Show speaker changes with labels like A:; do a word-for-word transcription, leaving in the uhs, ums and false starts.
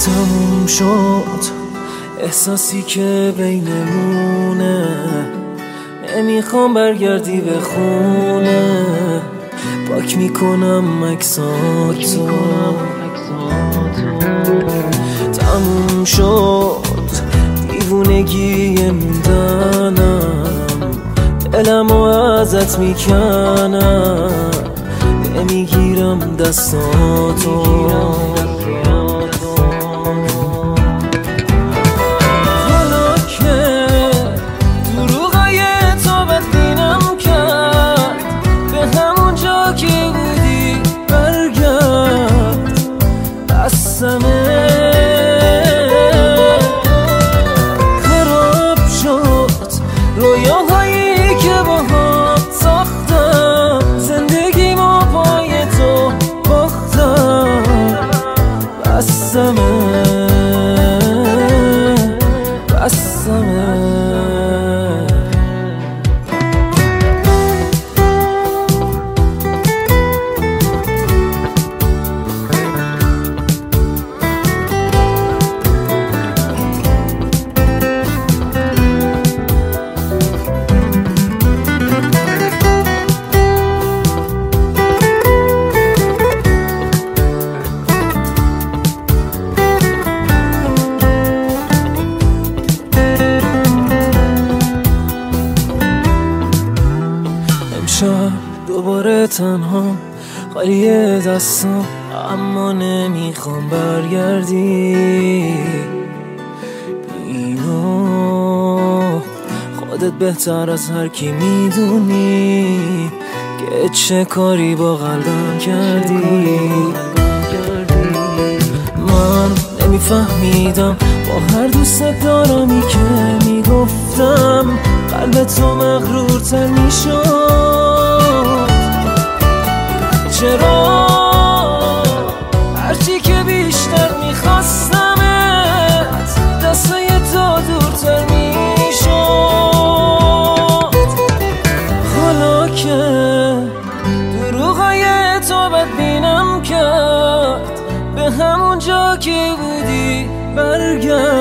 A: تموم شد احساسی که بینمونه، نمیخوام برگردی به خونه. پاک میکنم عکساتو، تموم شد دیوونگی موندنم، دلمو ازت میکنم، نمیگیرم دستاتو. حالا که دروغای تو بدبینم کرد، به همون جا که بودی برگرد. بسمه خراب شد رویاهایی که با هم ساختم، زندگیمو پای تو باختم. بسمه بسمه امشب دوباره تنها خالی دستم، اما نمیخوام برگردی. اینو خودت بهتر از هر کی میدونی که چه کاری با قلبم کردی. من نمیفهمیدم با هر دوست دارمی که میگفتم، قلب تو مغرورتر میشد. چرا هرچی که بیشتر میخواستمت، دستای تو دورتر میشد. حالا که دروغای تو بدبینم کرد، به همون جا که بودی برگرد.